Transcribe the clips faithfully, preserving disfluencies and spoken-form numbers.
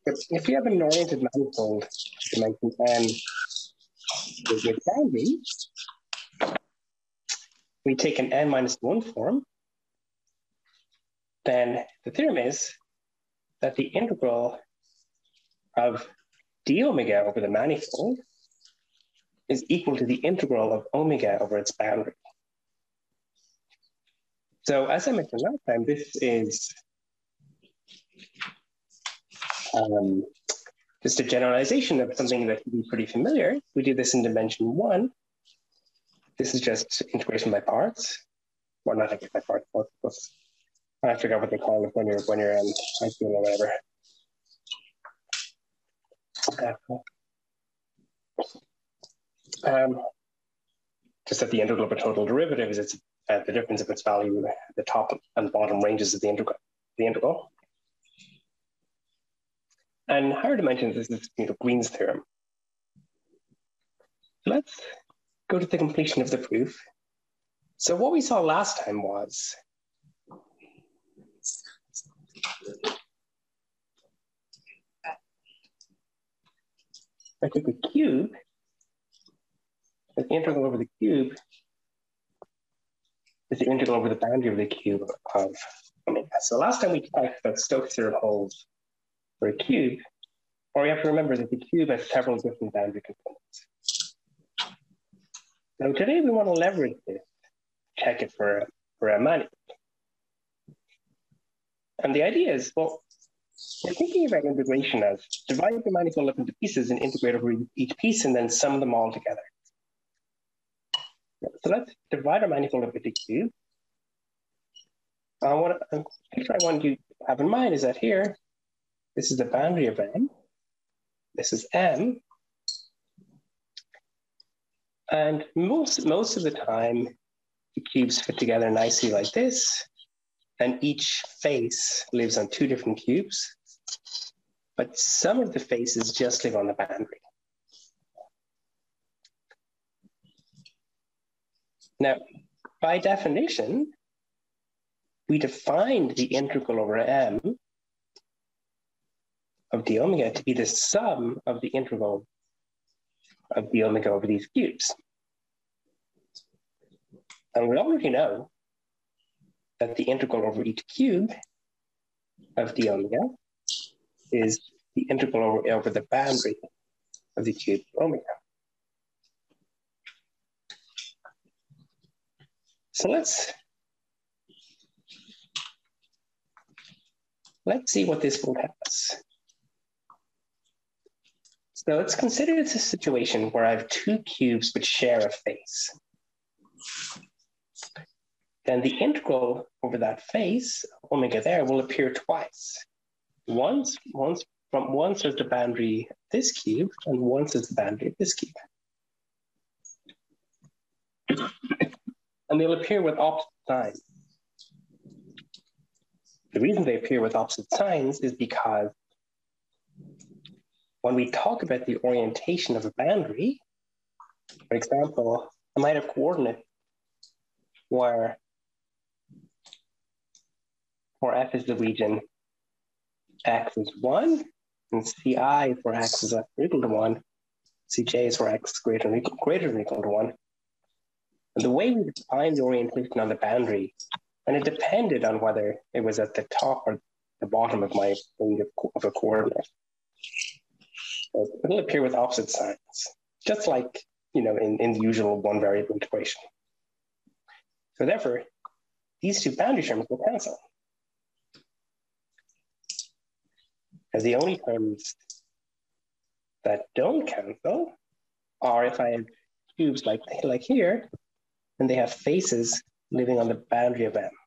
But if we have an oriented manifold dimension n with, with boundary, we take an n minus one form, then the theorem is that the integral of d omega over the manifold is equal to the integral of omega over its boundary. So as I mentioned last time, this is um, just a generalization of something that can be pretty familiar. We do this in dimension one. This is just integration by parts. Well, not integration by parts, but, but I forgot what they call it when you're when you're in high school or whatever. Um, just that the integral of a total derivative is its uh, the difference of its value, the top and bottom ranges of the integral. The integral. And higher dimensions, this is you know, Green's theorem. Let's go to the completion of the proof. So what we saw last time was I took a cube, the integral over the cube is the integral over the boundary of the cube of omega. So last time we talked about Stokes' theorem holds for a cube, or we have to remember that the cube has several different boundary components. So today we want to leverage this, check it for, for a manifold. And the idea is, well, we're thinking about integration as divide the manifold up into pieces and integrate over each piece and then sum them all together. So let's divide our manifold up into cube. Uh, what a picture I want you to have in mind is that here, this is the boundary of M. This is M. And most, most of the time, the cubes fit together nicely like this. And each face lives on two different cubes. But some of the faces just live on the boundary. Now, by definition, we defined the integral over M of d omega to be the sum of the integral of d omega over these cubes. And we already know that the integral over each cube of d omega is the integral over, over the boundary of the cube omega. So let's let's see what this will tell us. So let's consider this a situation where I have two cubes which share a face. Then the integral over that face, omega there, will appear twice. Once, once from once as the boundary of this cube, and once as the boundary of this cube. And they'll appear with opposite signs. The reason they appear with opposite signs is because when we talk about the orientation of a boundary, for example, I might have coordinates where, where F is the region, X is one, and C I is where X is equal to one, C J is where X is greater than equal, greater than equal to one. And the way we define the orientation on the boundary, and it depended on whether it was at the top or the bottom of my range of, of a coordinate. So it'll appear with opposite signs, just like you know in, in the usual one variable integration. So therefore, these two boundary terms will cancel. And the only terms that don't cancel are if I have cubes like, like here, and they have faces living on the boundary of M.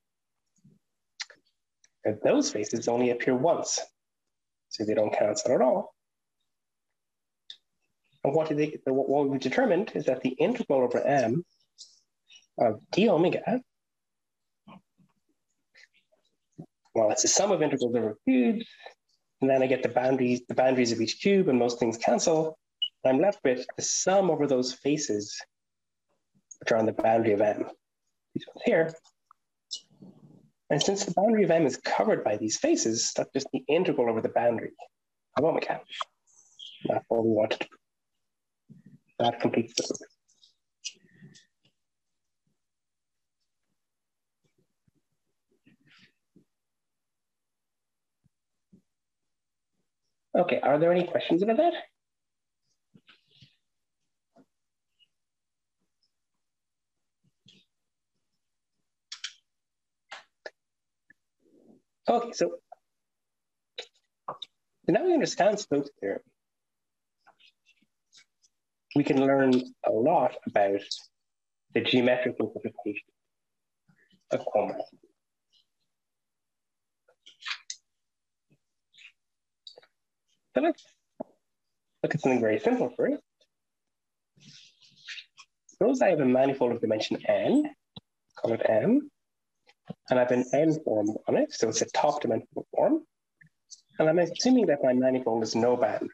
And those faces only appear once, so they don't cancel at all. And what, they, what we determined is that the integral over M of d omega, well, it's the sum of integrals over cubes, and then I get the boundaries, the boundaries of each cube, and most things cancel. I'm left with the sum over those faces, which are on the boundary of M. These ones here. And since the boundary of M is covered by these faces, that's just the integral over the boundary. of omega. That's all we wanted to prove. That completes the proof. Okay, are there any questions about that? Okay, so, so now we understand Stokes' theorem. We can learn a lot about the geometric simplification of cohomology. So let's look at something very simple first. Suppose I have a manifold of dimension n, call it M, and I have an n form on it, so it's a top dimensional form. And I'm assuming that my manifold is no boundary.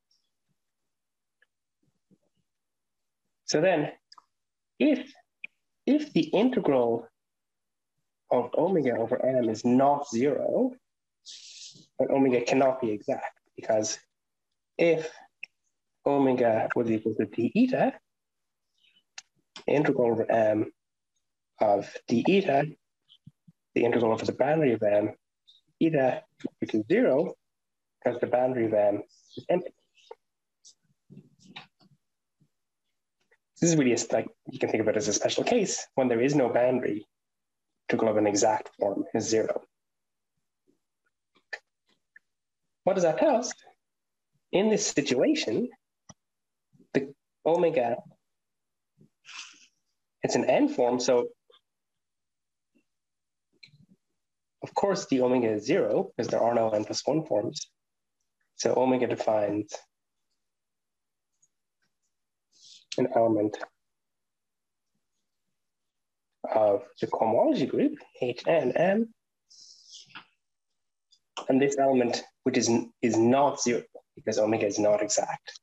So then, if, if the integral of omega over m is not zero, then omega cannot be exact, because if omega was equal to d eta, the integral over m of d eta, the integral over the boundary of m, eta equals zero, because the boundary of m is empty. This is really a, like, you can think of it as a special case. When there is no boundary, integral of an exact form is zero. What does that tell us? In this situation, the omega, it's an n form, so of course the omega is zero because there are no n plus one forms. So omega defines an element of the cohomology group, H N M, and this element, which is, is not zero, because omega is not exact.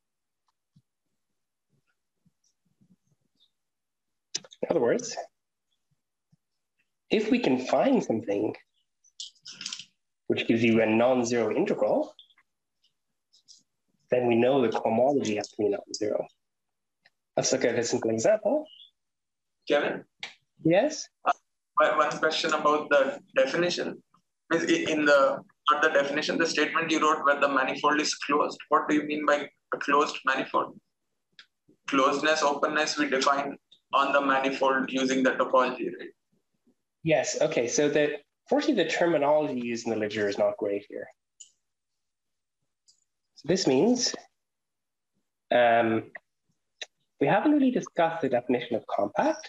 In other words, if we can find something which gives you a non-zero integral, then we know the cohomology has to be non-zero. Let's look at a simple example. Kevin? Yes? Uh, one question about the definition. In the, not the definition, the statement you wrote where the manifold is closed. What do you mean by a closed manifold? Closeness, openness, we define on the manifold using the topology, right? Yes, okay. So the, fortunately, the terminology used in the literature is not great here. So this means um, we haven't really discussed the definition of compact.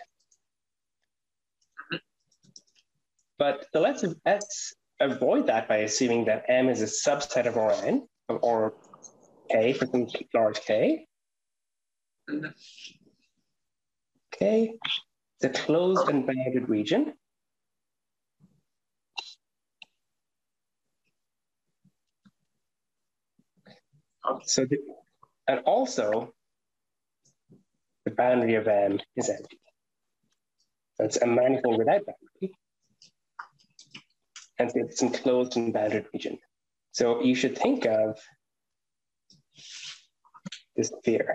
But so let's, let's avoid that by assuming that M is a subset of Rn, or K for some large K. Okay, the closed and bounded region. Okay. So, the, and also the boundary of M is empty. That's a manifold without boundary. And it's some closed and bounded region. So you should think of this sphere.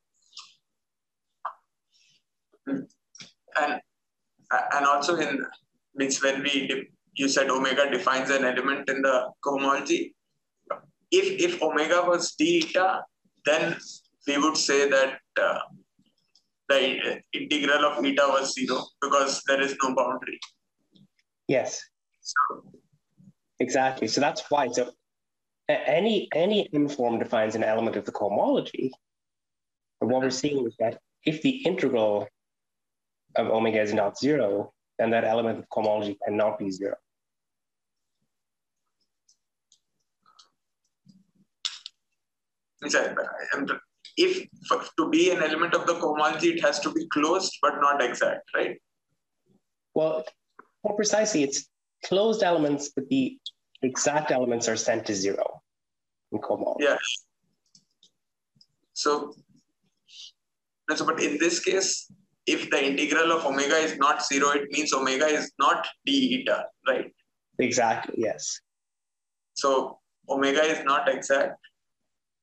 And and also in means when we you said omega defines an element in the cohomology. If if omega was d eta, then we would say that uh, the integral of eta was zero because there is no boundary. Yes. So, exactly. So that's why. So any any n form defines an element of the cohomology. And what we're seeing is that if the integral of omega is not zero, then that element of cohomology cannot be zero. If for, to be an element of the cohomology, it has to be closed but not exact, right? Well, more precisely, it's closed elements, but the exact elements are sent to zero in cohomology. Yeah. So, so, but in this case, if the integral of omega is not zero, it means omega is not d eta, right? Exactly, yes. So omega is not exact.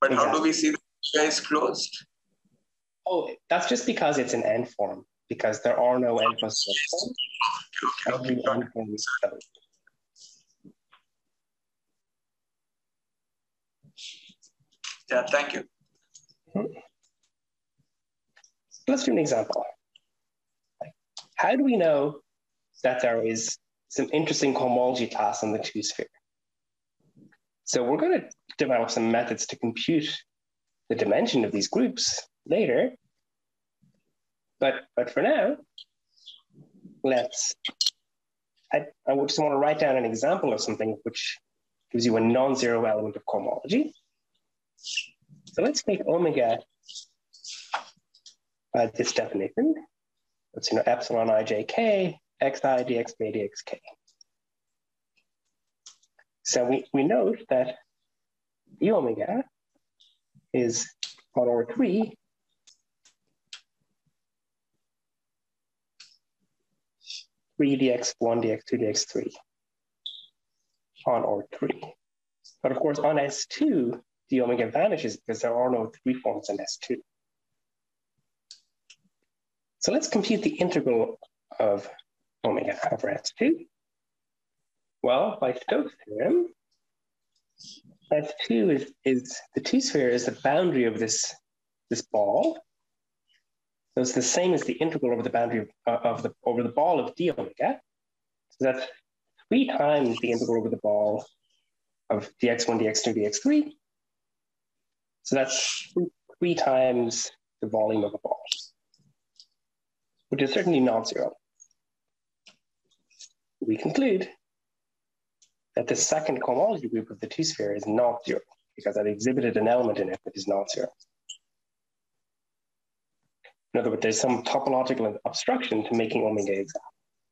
But Exactly. how do we see that omega is closed? Oh, that's just because it's an n form, because there are no n plus one forms. Okay, okay, Every okay. n form is closed. Yeah, thank you. Let's do an example. How do we know that there is some interesting cohomology class on the two sphere? So we're going to develop some methods to compute the dimension of these groups later. But, but for now, let's, I, I just want to write down an example of something which gives you a non-zero element of cohomology. So let's take omega by this definition. Let's, you know, epsilon ijk, xi dx by dxk. So we, we note that d omega is on order three three dx one dx two dx three on order three. But of course on S two, d omega vanishes because there are no three forms in S two. So let's compute the integral of omega over S two. Well, by Stokes' theorem, S two is, is the two sphere is the boundary of this, this ball. So it's the same as the integral over the boundary of, uh, of the over the ball of d omega. So that's three times the integral over the ball of dx one, dx two, dx three. So that's three, three times the volume of a ball, which is certainly non-zero. We conclude that the second cohomology group of the two sphere is not zero because I've exhibited an element in it that is not zero. In other words, there's some topological obstruction to making omega exact.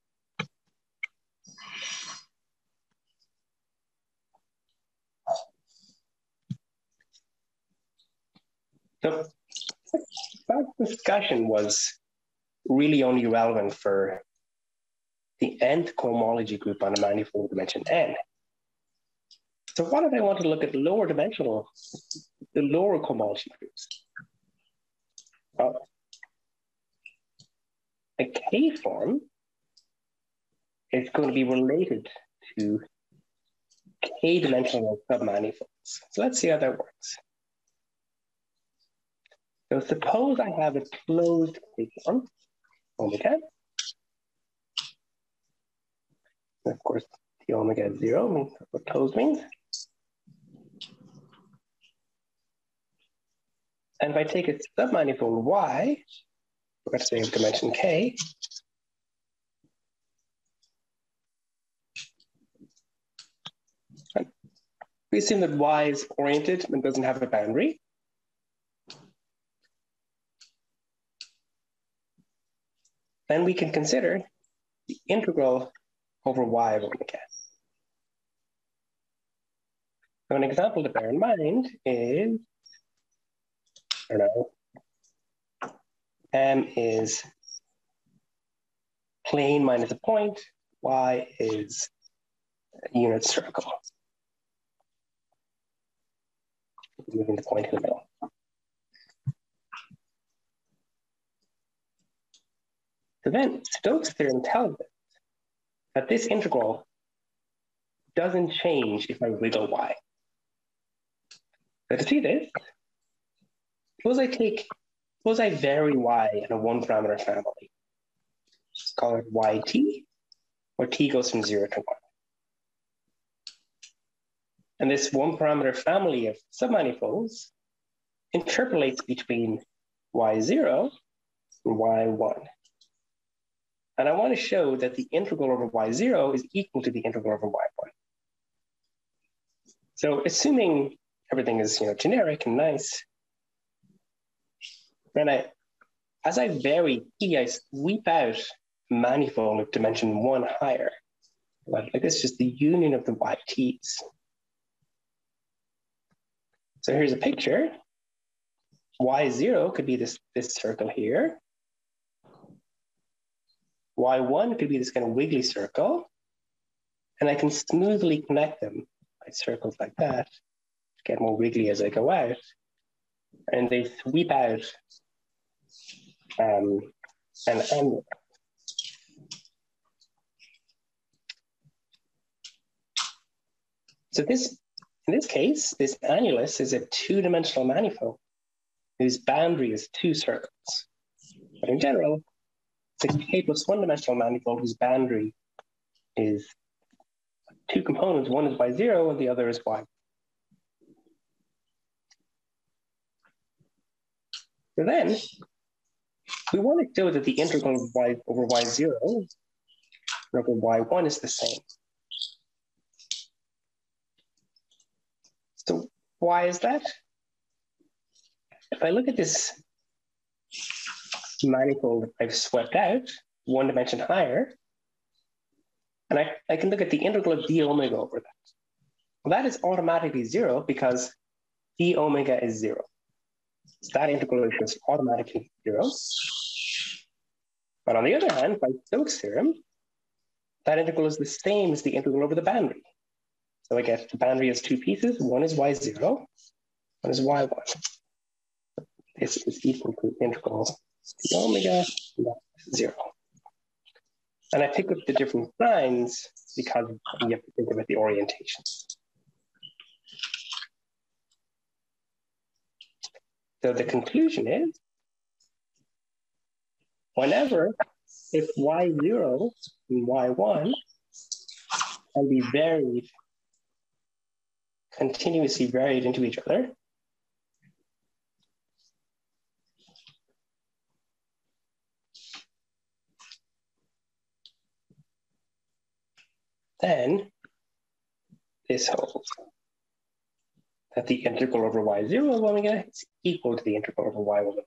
So that discussion was really only relevant for the nth cohomology group on a manifold dimension n. So what if I want to look at lower dimensional, the lower cohomology groups? Well, a K form is going to be related to K dimensional submanifolds. So let's see how that works. So suppose I have a closed K form, omega. And of course, the omega is zero, means that's what closed means. And if I take a submanifold Y, let's say of dimension K, we assume that Y is oriented and doesn't have a boundary. Then we can consider the integral over Y of omega. So an example to bear in mind is, I don't know, M is plane minus a point, Y is a unit circle. Moving the point in the middle. So then Stokes' theorem tells us that this integral doesn't change if I wiggle Y. So to see this, suppose I take, suppose I vary Y in a one parameter family. Let's call it Y T, where T goes from zero to one. And this one parameter family of submanifolds interpolates between Y zero and Y one. And I want to show that the integral over Y zero is equal to the integral over Y one. So assuming everything is, you know, generic and nice, then I, as I vary T, I sweep out a manifold of dimension one higher. Like, like this is just the union of the Y T's. So here's a picture. Y zero could be this, this circle here. Y one could be this kind of wiggly circle. And I can smoothly connect them by circles like that to get more wiggly as I go out, and they sweep out um, an angle. So this, in this case, this annulus is a two-dimensional manifold whose boundary is two circles. But in general, it's a K plus one dimensional manifold whose boundary is two components. One is y zero and the other is y. So then, we want to show that the integral of y over y zero over y one is the same. So why is that? If I look at this manifold I've swept out, one dimension higher, and I, I can look at the integral of d omega over that. Well, that is automatically zero because d omega is zero. So that integral is just automatically zero. But on the other hand, by Stokes' theorem, that integral is the same as the integral over the boundary. So I get the boundary has two pieces. One is y zero, one is y one. This is equal to integral d omega, and that's zero. And I pick up the different signs because you have to think about the orientation. So the conclusion is, whenever, if y zero and y one can be varied, continuously varied into each other, then this holds. That the integral over y zero of omega is equal to the integral over y one.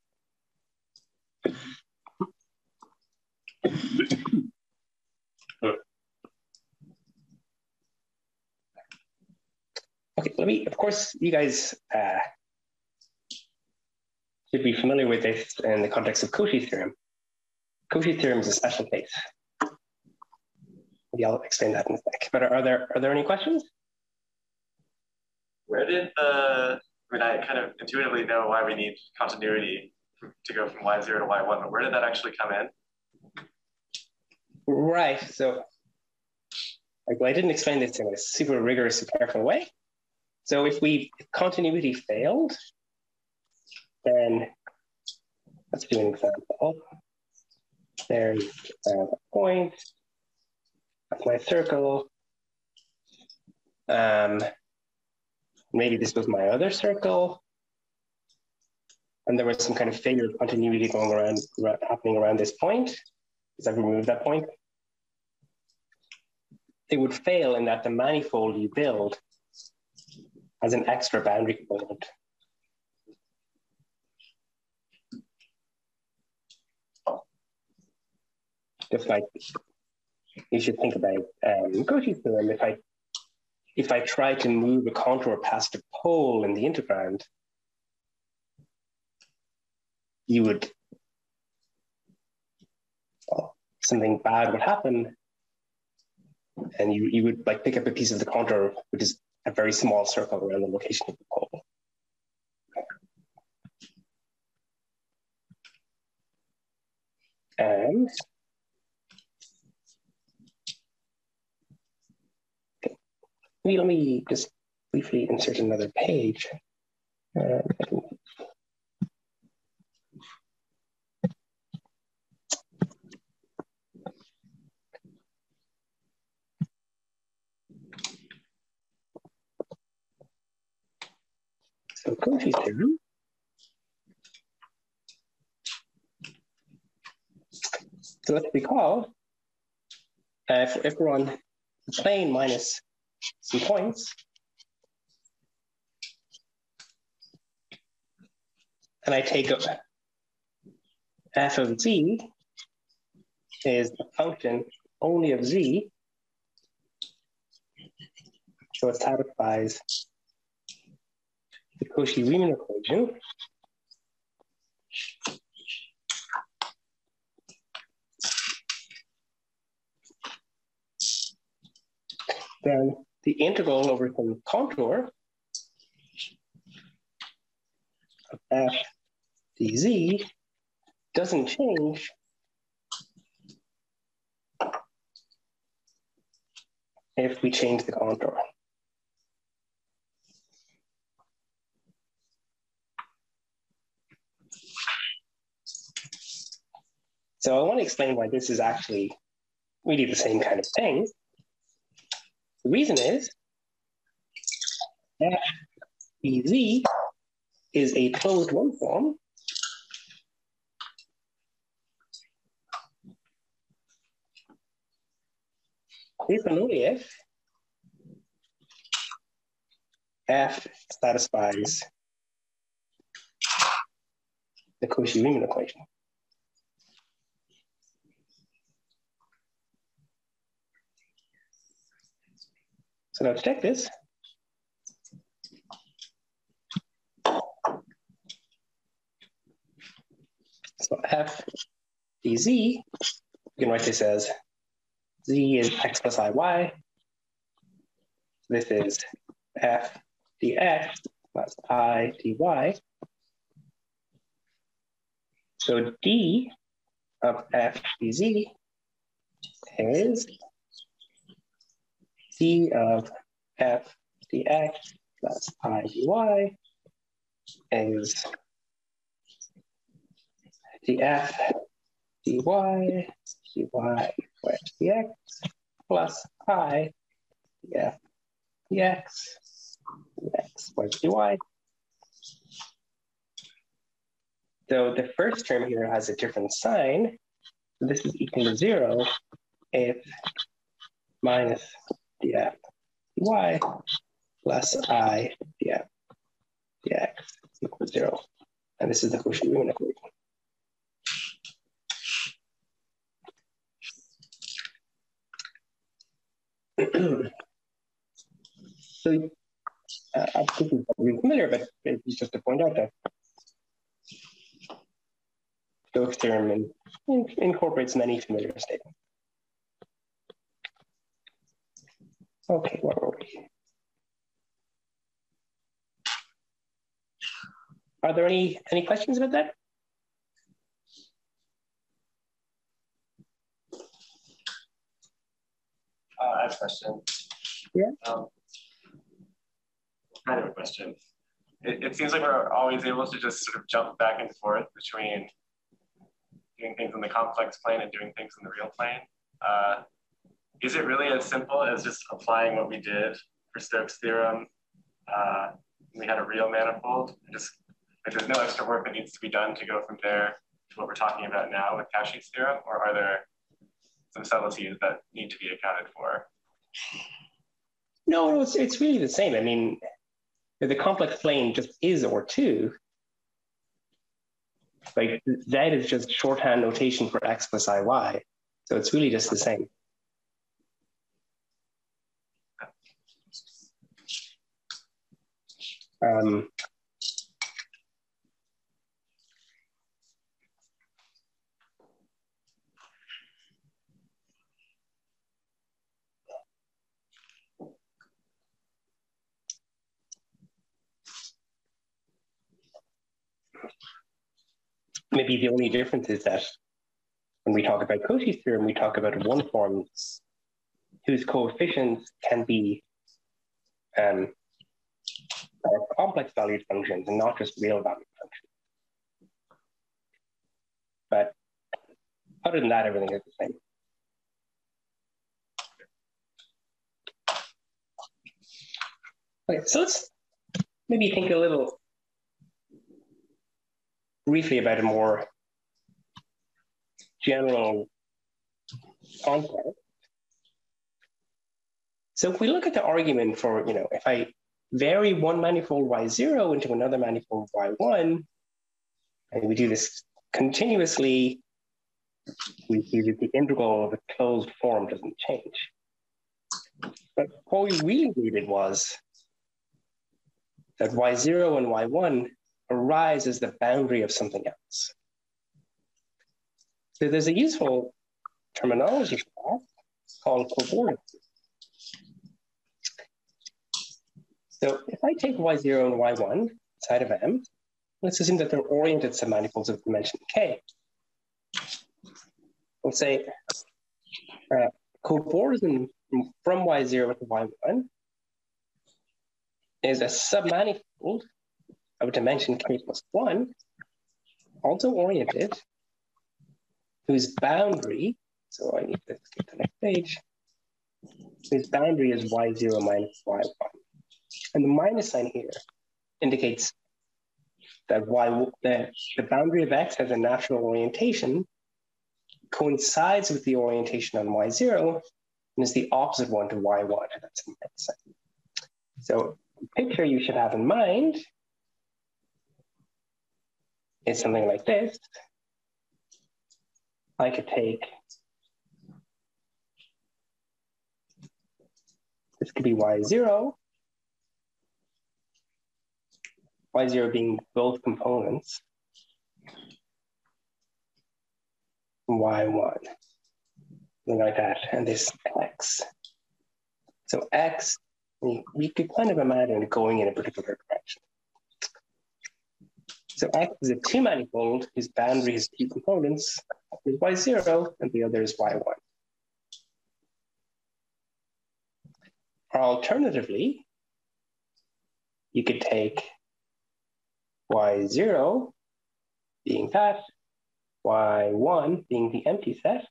Okay, let me, of course, you guys uh, should be familiar with this in the context of Cauchy's theorem. Cauchy's theorem is a special case. Maybe I'll explain that in a sec. But are, are there are there any questions? Where did the, I mean, I kind of intuitively know why we need continuity to go from y zero to y one, but where did that actually come in? Right, so like, well, I didn't explain this in a super rigorous and careful way. So if we if continuity failed, then let's do an example. There's a point, that's my circle. Um, maybe this was my other circle. And there was some kind of failure of continuity going around, happening around this point, because I've removed that point. It would fail in that the manifold you build has an extra boundary component. Just like you should think about um, Cauchy's theorem. If I if I try to move a contour past a pole in the interground, you would well, something bad would happen, and you you would like pick up a piece of the contour, which is a very small circle around the location of the pole. And maybe let me just briefly insert another page. Uh, so Cauchy's theorem. So let's recall, uh, if, if we're on the plane minus some points, and I take up f of z is a function only of z, so it satisfies the Cauchy-Riemann equation. Then the integral over some contour of f dz doesn't change if we change the contour. So I want to explain why this is actually really the same kind of thing. The reason is f dz is a closed one form if and only if f satisfies the Cauchy-Riemann equation. So now to check this, so f dz, you can write this as z is x plus iy. This is f dx plus I dy. So d of f dz is d of f dx plus I dy is df dy dy squared dx plus I df dx dx squared dy. So the first term here has a different sign. This is equal to zero if minus df dy plus I df dx equals zero. And this is the Cauchy-Riemann equation. So uh, I think it's probably familiar, but it's just to point out that Stokes' theorem in, in, incorporates many familiar statements. Okay, where were we? Are there any any questions about that? Uh, I have a question. Yeah. Um, kind of a question. It, it seems like we're always able to just sort of jump back and forth between doing things in the complex plane and doing things in the real plane. Uh, is it really as simple as just applying what we did for Stokes' theorem? Uh, we had a real manifold. Just like, there's no extra work that needs to be done to go from there to what we're talking about now with Cauchy's theorem, or are there some subtleties that need to be accounted for? No, no, it's it's really the same. I mean, the complex plane just is or two. Like that is just shorthand notation for x plus iy. So it's really just the same. Um, maybe the only difference is that when we talk about Cauchy's theorem, we talk about one form whose coefficients can be um, complex valued functions and not just real valued functions. But other than that, everything is the same. Okay, so let's maybe think a little briefly about a more general concept. So if we look at the argument for, you know, if I vary one manifold y zero into another manifold y one, and we do this continuously, we see that the integral of a closed form doesn't change. But what we really needed was that y zero and y one arise as the boundary of something else. So there's a useful terminology for that called cobordance. So if I take y zero and y one inside of M, let's assume that they're oriented submanifolds of dimension k. Let's say uh, cobordism from Y zero to Y one is a submanifold of dimension k plus one, also oriented, whose boundary, so I need to skip to the next page, whose boundary is Y zero minus Y one. And the minus sign here indicates that y, the, the boundary of x has a natural orientation, coincides with the orientation on Y zero, and is the opposite one to Y one. That's the minus sign. So the picture you should have in mind is something like this. I could take, this could be Y zero, Y zero being both components, Y one, something like that, and this X. So X, we, we could kind of imagine it going in a particular direction. So X is a two manifold whose boundary has two components, one is Y zero and the other is Y one. Or alternatively, you could take Y zero being that, Y one being the empty set,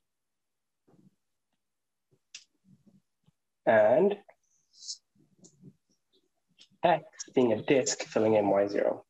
and X being a disk filling in Y zero.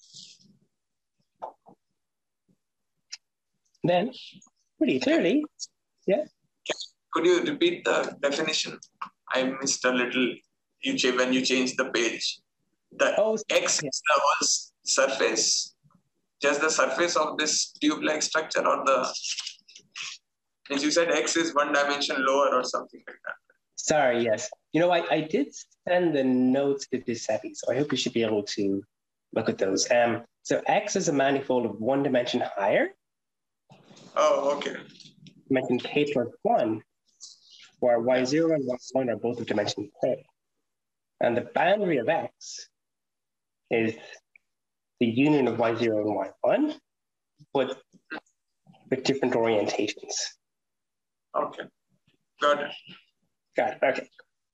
Then, pretty clearly, yeah. Could you repeat the definition? I missed a little you ch- when you changed the page. The oh, X yeah. is the whole surface, just the surface of this tube-like structure, or the, as you said, X is one dimension lower or something like that. Sorry, yes. You know, I, I did send the notes to Giuseppe, so I hope you should be able to look at those. Um, so X is a manifold of one dimension higher. Oh, okay. Dimension k plus one, where Y zero and Y one are both of dimension k. And the boundary of X is the union of Y zero and Y one, but with different orientations. Okay, got it. Got it, okay.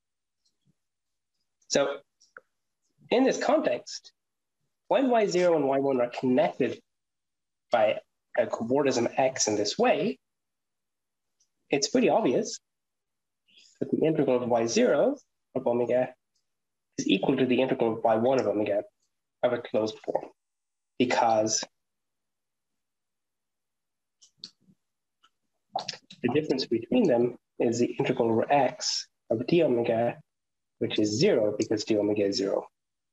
So in this context, when Y zero and Y one are connected by a cobordism X in this way, it's pretty obvious that the integral of Y zero of omega is equal to the integral of Y one of omega of a closed form, because the difference between them is the integral over X of d omega, which is zero because d omega is zero.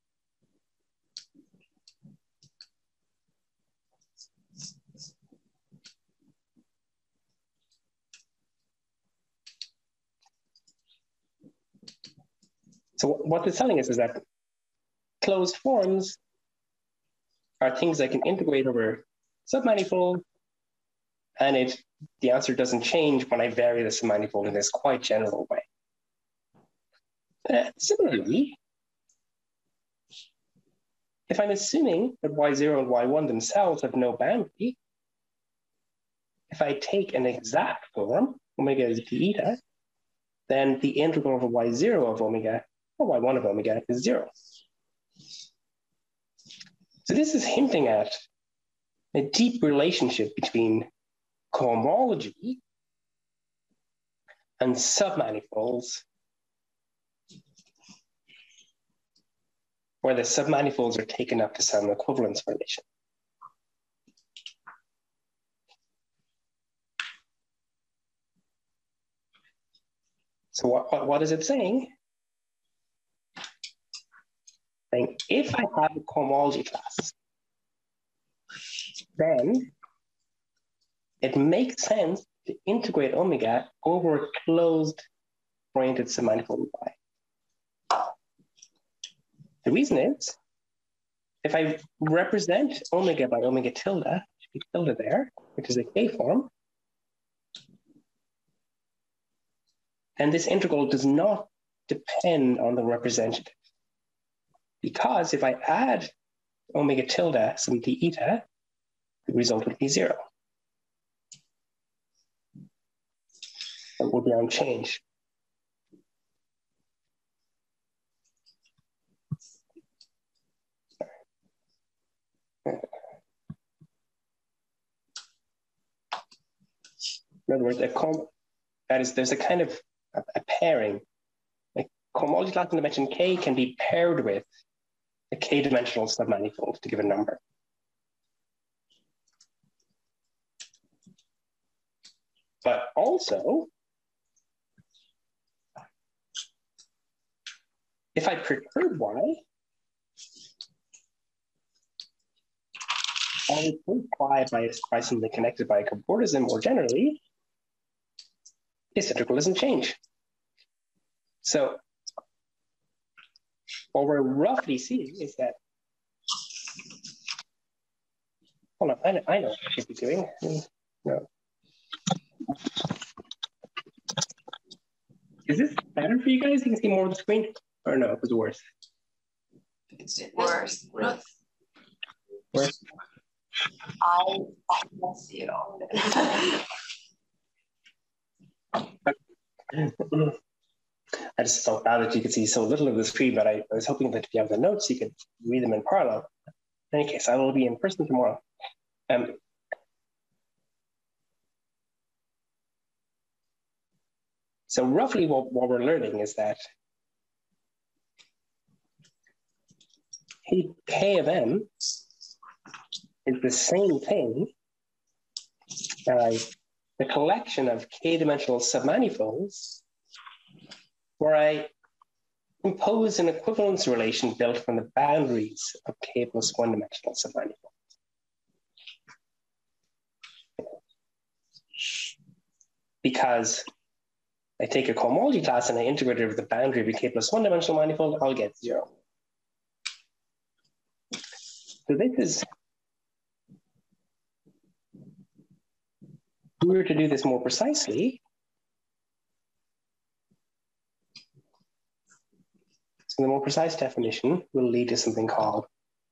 So what it's telling us is that closed forms are things that can integrate over submanifold, and it the answer doesn't change when I vary the submanifold in this quite general way. Uh, similarly, if I'm assuming that Y zero and Y one themselves have no boundary, if I take an exact form, omega is d eta, then the integral over Y zero of omega or Y one of omega is zero. So this is hinting at a deep relationship between cohomology and submanifolds, where the submanifolds are taken up to some equivalence relation. So what, what, what is it saying? Saying if I have a cohomology class, then it makes sense to integrate omega over a closed oriented submanifold Y. The reason is, if I represent omega by omega tilde, should be tilde there, which is a K form, and this integral does not depend on the representative. Because if I add omega tilde some d eta, the result would be zero. It would be unchanged. In other words, a com that is, there's a kind of a, a pairing. A cohomology class in dimension k can be paired with a k-dimensional submanifold to give a number. But also, if I perturb y, I would y by, by something connected by a cobordism more generally, this integral doesn't change. So what we're roughly seeing is that, hold on, I know, I know what I should be doing. No. Is this better for you guys? You can see more of the screen? Or no, it was worse? It's worse. Worse. Worse? I miss you. I just felt bad that you could see so little of the screen, but I, I was hoping that if you have the notes, you could read them in parallel. In any case, I will be in person tomorrow. Um, so roughly what, what we're learning is that K of M is the same thing as the collection of k-dimensional submanifolds where I impose an equivalence relation built from the boundaries of k plus one dimensional submanifolds. Because I take a cohomology class and I integrate it over the boundary of a k plus one dimensional manifold, I'll get zero. So this is, if we were to do this more precisely, so the more precise definition will lead to something called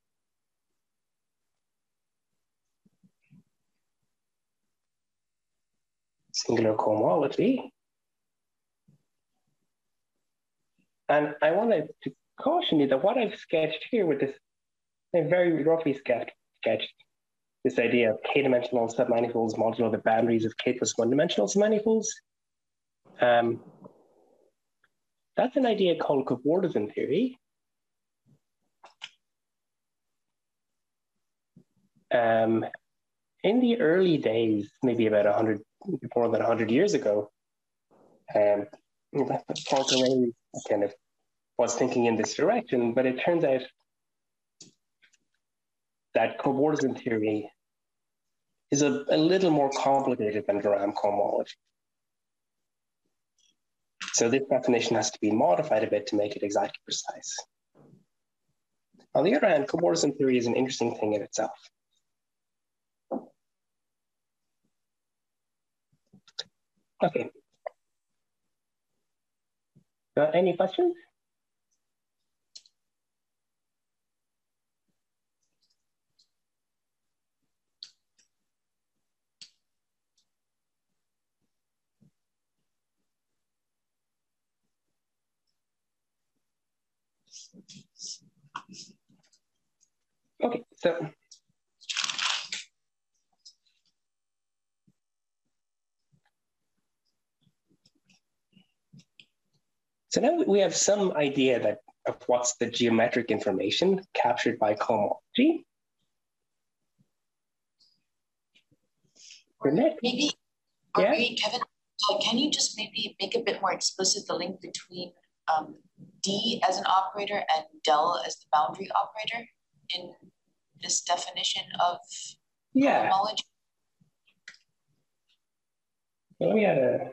singular cohomology. And I wanted to caution you that what I've sketched here with this, I very roughly sketched, sketched this idea of k-dimensional submanifolds modulo the boundaries of k plus one dimensional submanifolds. Um, that's an idea called cobordism theory. Um, in the early days, maybe about one hundred, more than one hundred years ago, um, Paul Correa kind of was thinking in this direction, but it turns out that cobordism theory is a, a little more complicated than de Rham cohomology. So this definition has to be modified a bit to make it exactly precise. On the other hand, cobordism theory is an interesting thing in itself. Okay. Uh, any questions? Okay, so so now we have some idea that of what's the geometric information captured by cohomology. Maybe, or yeah? maybe Kevin, uh, can you just maybe make a bit more explicit the link between um, D as an operator and del as the boundary operator in this definition of yeah. cohomology? Let me add a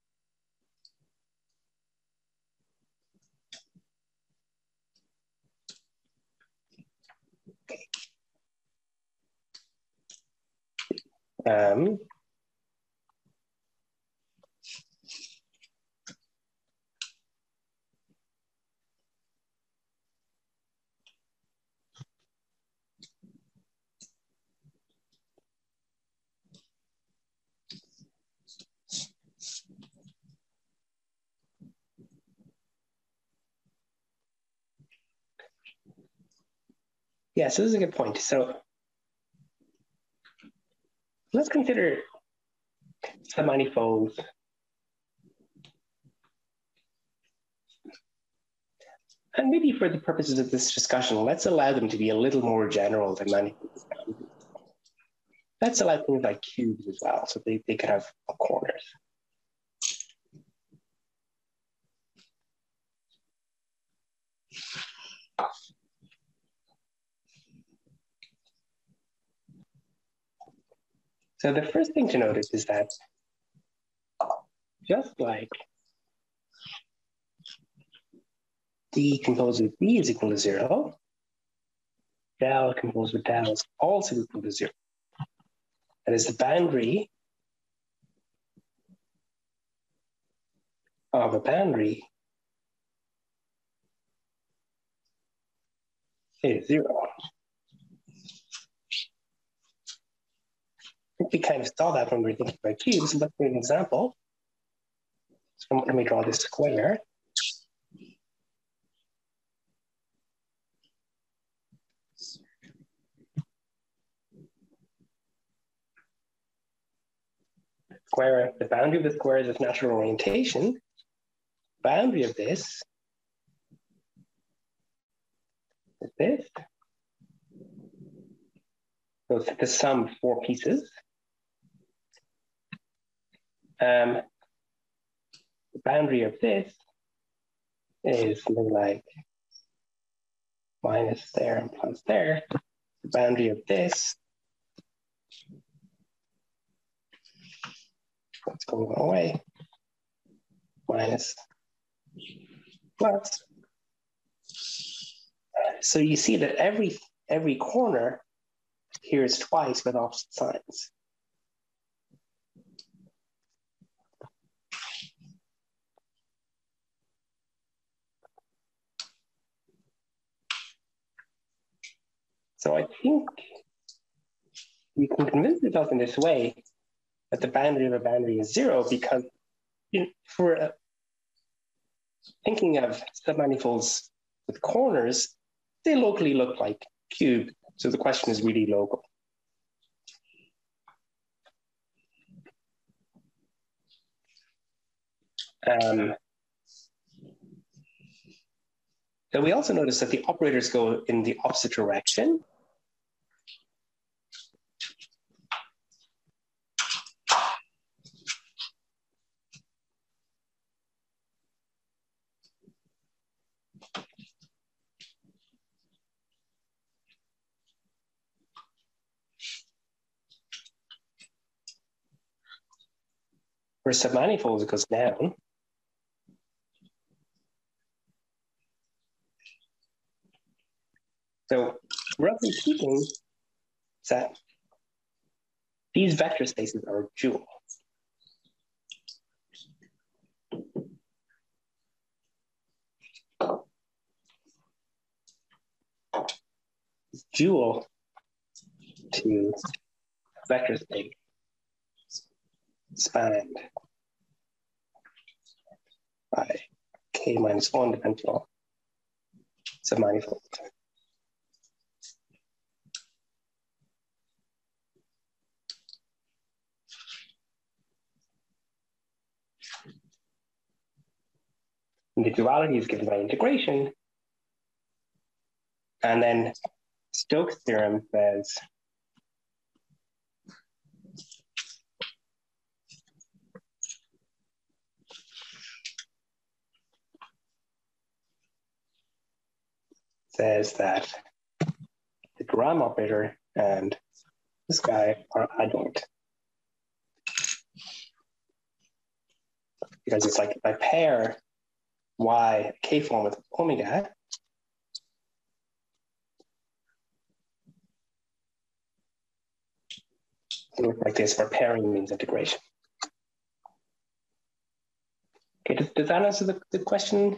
um Yeah, so this is a good point. So let's consider submanifolds. And maybe for the purposes of this discussion, let's allow them to be a little more general than manifolds. Let's allow things like cubes as well, so they, they could have corners. So the first thing to notice is that just like D composed with D is equal to zero, del composed with del is also equal to zero. That is, the boundary of a boundary is zero. I think we kind of saw that when we were thinking about cubes. Let's do an example. So let me draw this square. Square, the boundary of the square is its natural orientation. Boundary of this is this. So it's the sum of four pieces. Um, the boundary of this is something like minus there and plus there. The boundary of this, that's going away, minus plus. So you see that every every corner appears twice with opposite signs. So I think you can convince yourself in this way that the boundary of a boundary is zero, because you know, for uh, thinking of submanifolds with corners, they locally look like cube. So the question is really local. Um, so we also notice that the operators go in the opposite direction. For submanifolds, it goes down. So roughly speaking, that these vector spaces are dual. Dual to vector space spanned by k minus one dimensional submanifold. And the duality is given by integration. And then Stokes' theorem says says that the Gram operator and this guy are adjoint. Because it's like if I pair y k form with omega, it looks like this, where pairing means integration. Okay, does, does that answer the, the question?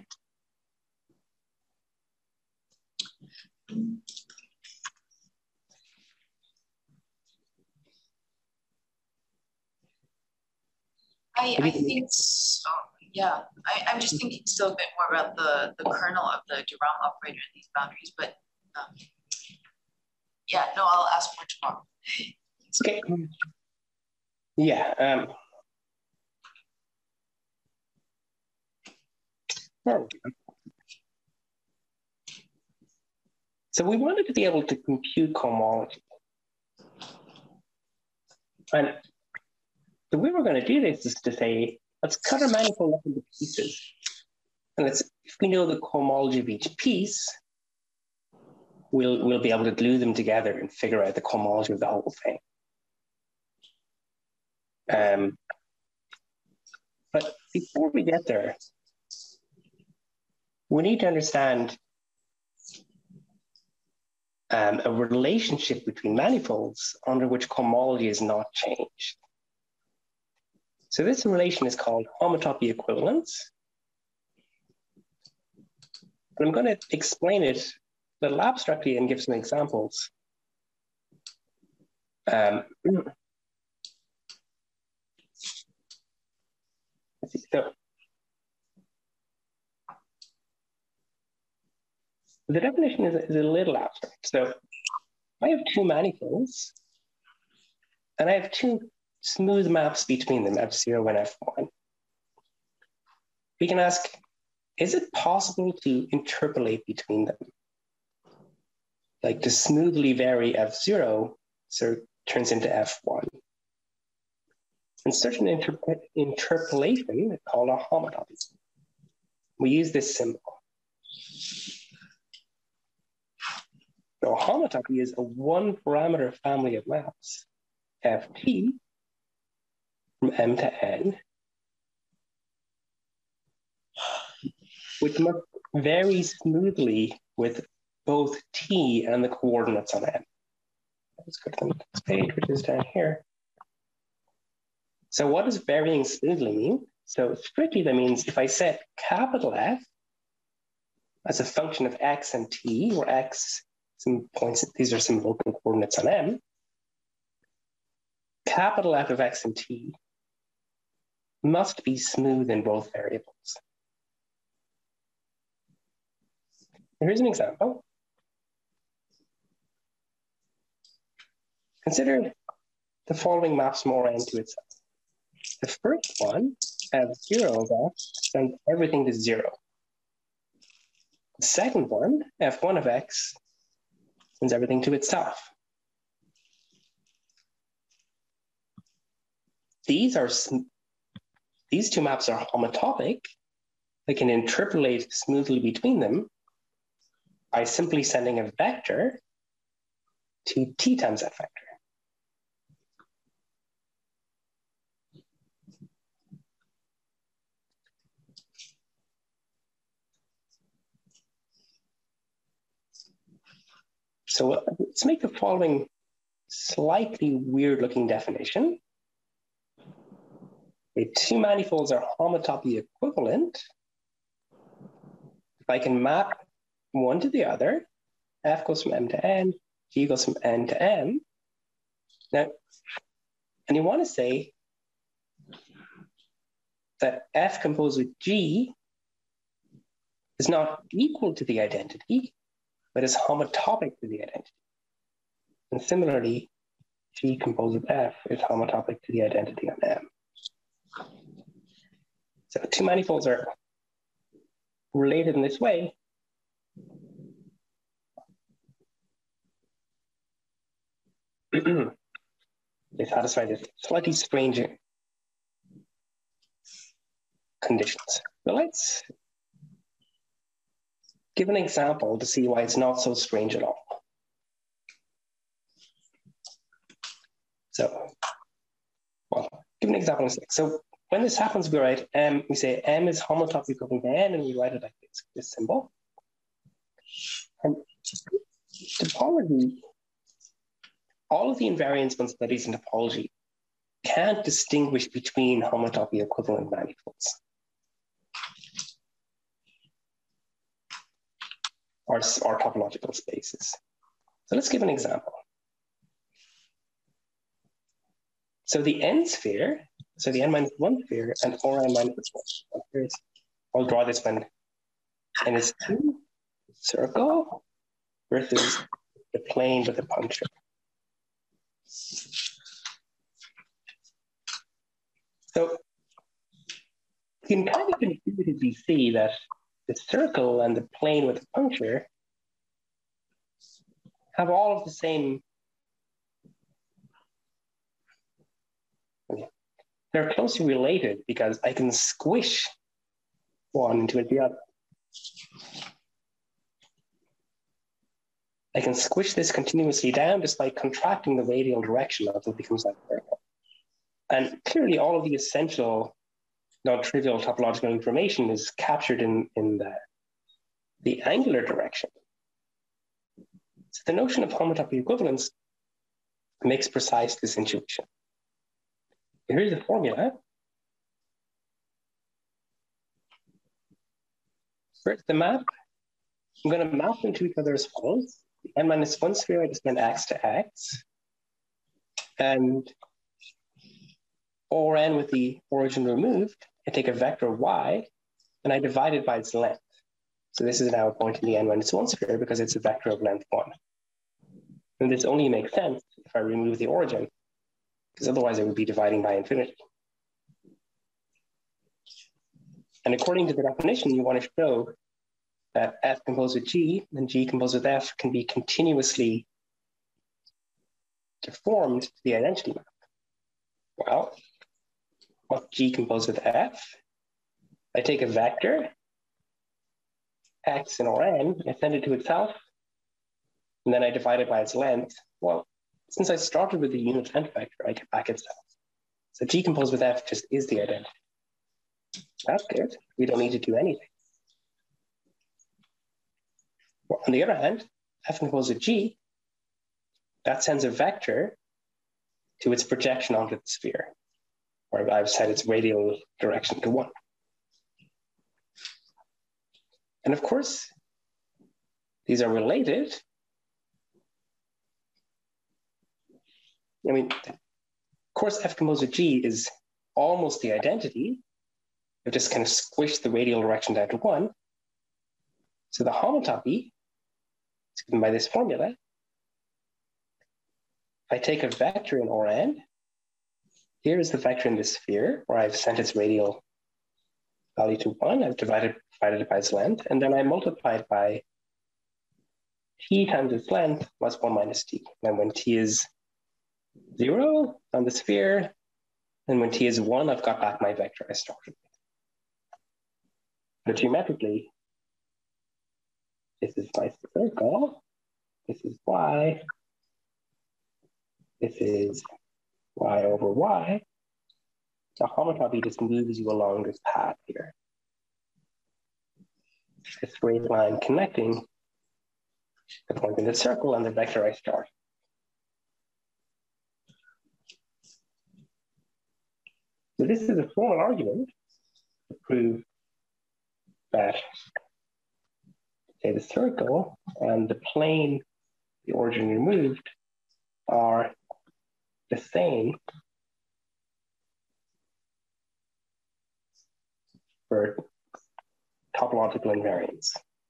I, I think so. Yeah, I, I'm just thinking still a bit more about the, the kernel of the de Rham operator and these boundaries, but um, Yeah, no, I'll ask for tomorrow. Okay. Yeah. Um, so we wanted to be able to compute cohomology. And the way we're going to do this is to say, let's cut our manifold up into pieces. And let's, if we know the cohomology of each piece, we'll, we'll be able to glue them together and figure out the cohomology of the whole thing. Um, but before we get there, we need to understand um, a relationship between manifolds under which cohomology is not changed. So this relation is called homotopy equivalence. And I'm going to explain it a little abstractly and give some examples. Um, so the definition is, is a little abstract. So I have two manifolds, and I have two smooth maps between them, F zero and F one. We can ask, is it possible to interpolate between them? Like to smoothly vary F zero, so it turns into F one. And such an inter interpolation is called a homotopy. We use this symbol. So a homotopy is a one parameter family of maps, Ft from M to N, which must vary smoothly with both T and the coordinates on M. Let's go to the next page, which is down here. So what does varying smoothly mean? So strictly that means if I set capital F as a function of X and T, where X, some points, these are some local coordinates on M, capital F of X and T must be smooth in both variables. Here's an example. Consider the following maps from O R N to itself. The first one, F zero of X, sends everything to zero. The second one, F one of X, sends everything to itself. These are these two maps are homotopic. They can interpolate smoothly between them by simply sending a vector to T times that vector. So let's make the following slightly weird looking definition. Okay, two manifolds are homotopy equivalent if I can map one to the other. F goes from M to N, G goes from N to M. Now, and you want to say that F composed with G is not equal to the identity, but is homotopic to the identity. And similarly, G composed with F is homotopic to the identity on M. So two manifolds are related in this way. They satisfy this slightly strange conditions. So let's give an example to see why it's not so strange at all. So, well, give an example in a sec. So when this happens, we write M, we say M is homotopy equivalent to N, and we write it like this, this symbol. And topology, all of the invariants one studies in topology can't distinguish between homotopy equivalent manifolds. Or, or topological spaces. So let's give an example. So the N sphere, so the N minus one sphere and O R N minus one sphere, I'll draw this one. And it's two circle versus the plane with a puncture. So you can kind of intuitively see that the circle and the plane with the puncture have all of the same. They're closely related because I can squish one into the other. I can squish this continuously down just by contracting the radial direction until it becomes like circle. And clearly all of the essential non-trivial topological information is captured in, in the, the angular direction. So the notion of homotopy equivalence makes precise this intuition. Here's the formula. First, the map. I'm going to map them to each other as follows. The n minus one sphere, I just went x to x. And or n with the origin removed, I take a vector y and I divide it by its length. So this is now a point in the n minus one sphere because it's a vector of length one. And this only makes sense if I remove the origin, because otherwise I would be dividing by infinity. And according to the definition, you want to show that F composed with G and G composed with F can be continuously deformed to the identity map. Well, what's G composed with F? I take a vector, X and or N, I send it to itself, and then I divide it by its length. Well, since I started with the unit length vector, I get back itself. So G composed with F just is the identity. That's good. We don't need to do anything. Well, on the other hand, F composed with G, that sends a vector to its projection onto the sphere, where I've set its radial direction to one. And of course, these are related. I mean, of course, F composed with G is almost the identity. I've just kind of squished the radial direction down to one. So the homotopy is given by this formula. If I take a vector in or n, here is the vector in the sphere where I've sent its radial value to one. I've divided, divided it by its length, and then I multiply it by t times its length plus one minus t. And when t is zero on the sphere, and when t is one, I've got back my vector I started with. But geometrically, this is my circle, this is y, this is y over y. The homotopy just moves you along this path here. A straight line connecting the point in the circle and the vector I start. So this is a formal argument to prove that, say, the circle and the plane, the origin removed, are the same for topological invariance.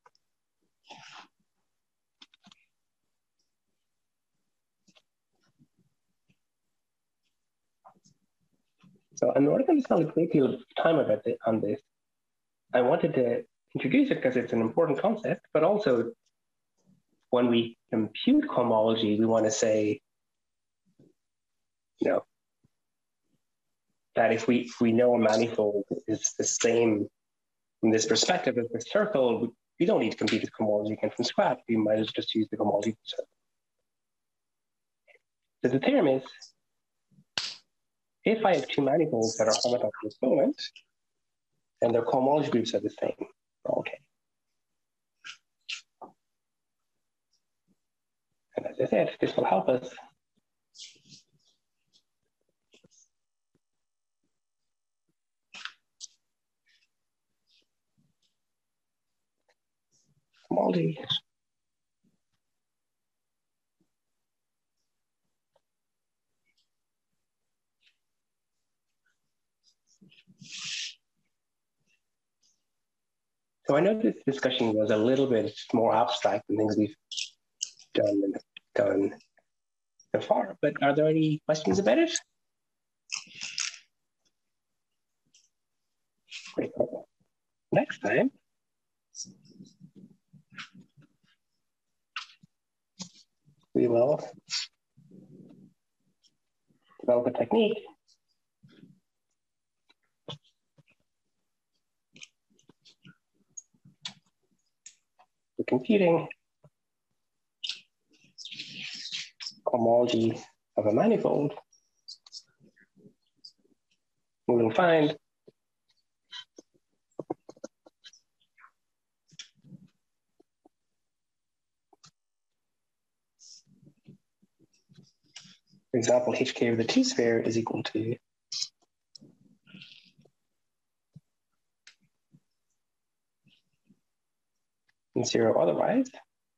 So in order to spend a great deal of time about it, on this, I wanted to introduce it because it's an important concept, but also when we compute cohomology, we want to say, you know, that if we, if we know a manifold is the same from this perspective as the circle, we, we don't need to compute the cohomology again from scratch. We might as well just use the cohomology of the circle. So the theorem is, if I have two manifolds that are homotopy equivalent, and their cohomology groups are the same for all k. And as I said, this will help us cohomology. So I know this discussion was a little bit more abstract than things we've done in the done so far. But are there any questions about it? Great. Next time, we will develop a technique for computing homology of a manifold. We will find for example, H K over the T sphere is equal to zero otherwise.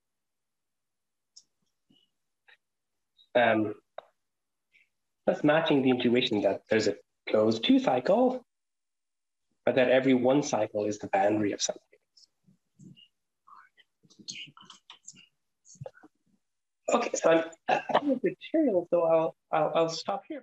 Um, that's matching the intuition that there's a closed two cycle, but that every one cycle is the boundary of something. Okay, so I'm out of material, so I'll, I'll, I'll stop here.